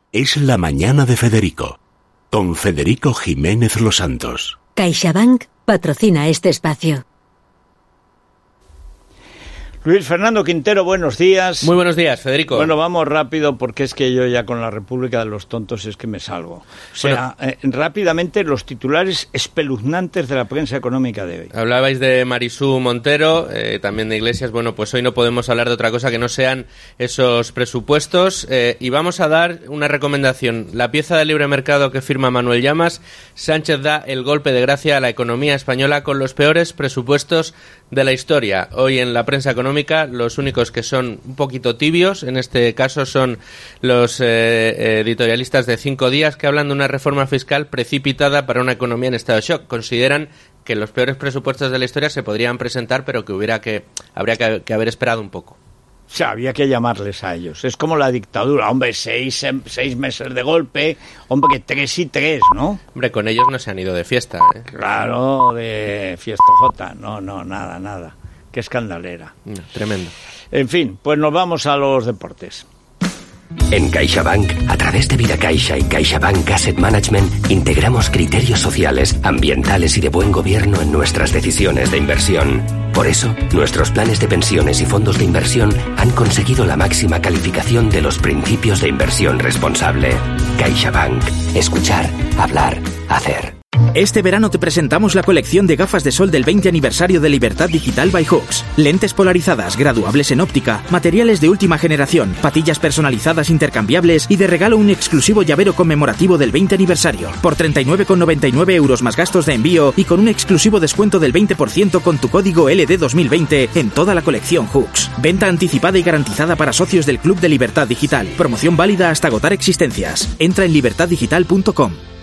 es La Mañana de Federico, con Federico Jiménez Los Santos. CaixaBank patrocina este espacio. Luis Fernando Quintero, buenos días. Muy buenos días, Federico. Bueno, vamos rápido porque es que yo ya con la República de los Tontos es que me salgo. O sea, rápidamente los titulares espeluznantes de la prensa económica de hoy. Hablabais de Marisú Montero, también de Iglesias. Bueno, pues hoy no podemos hablar de otra cosa que no sean esos presupuestos y vamos a dar una recomendación. La pieza de libre mercado que firma Manuel Llamas. Sánchez da el golpe de gracia a la economía española con los peores presupuestos de la historia. Hoy en la prensa económica los únicos que son un poquito tibios en este caso son los editorialistas de 5 días que hablan de una reforma fiscal precipitada para una economía en estado de shock. Consideran que los peores presupuestos de la historia se podrían presentar, pero que habría que haber esperado un poco. O sea, había que llamarles a ellos. Es como la dictadura. Hombre, 6 meses de golpe. Hombre, que 3 y 3, ¿no? Hombre, con ellos no se han ido de fiesta, ¿eh? Claro, de fiestojota. No, nada. Qué escandalera. Tremendo. En fin, pues nos vamos a los deportes. En CaixaBank, a través de Vida Caixa y CaixaBank Asset Management, integramos criterios sociales, ambientales y de buen gobierno en nuestras decisiones de inversión. Por eso, nuestros planes de pensiones y fondos de inversión han conseguido la máxima calificación de los principios de inversión responsable. CaixaBank. Escuchar, hablar, hacer. Este verano te presentamos la colección de gafas de sol del 20 aniversario de Libertad Digital by Hooks. Lentes polarizadas, graduables en óptica, materiales de última generación, patillas personalizadas intercambiables y de regalo un exclusivo llavero conmemorativo del 20 aniversario. Por 39,99 euros más gastos de envío y con un exclusivo descuento del 20% con tu código LD2020 en toda la colección Hooks. Venta anticipada y garantizada para socios del Club de Libertad Digital. Promoción válida hasta agotar existencias. Entra en libertaddigital.com.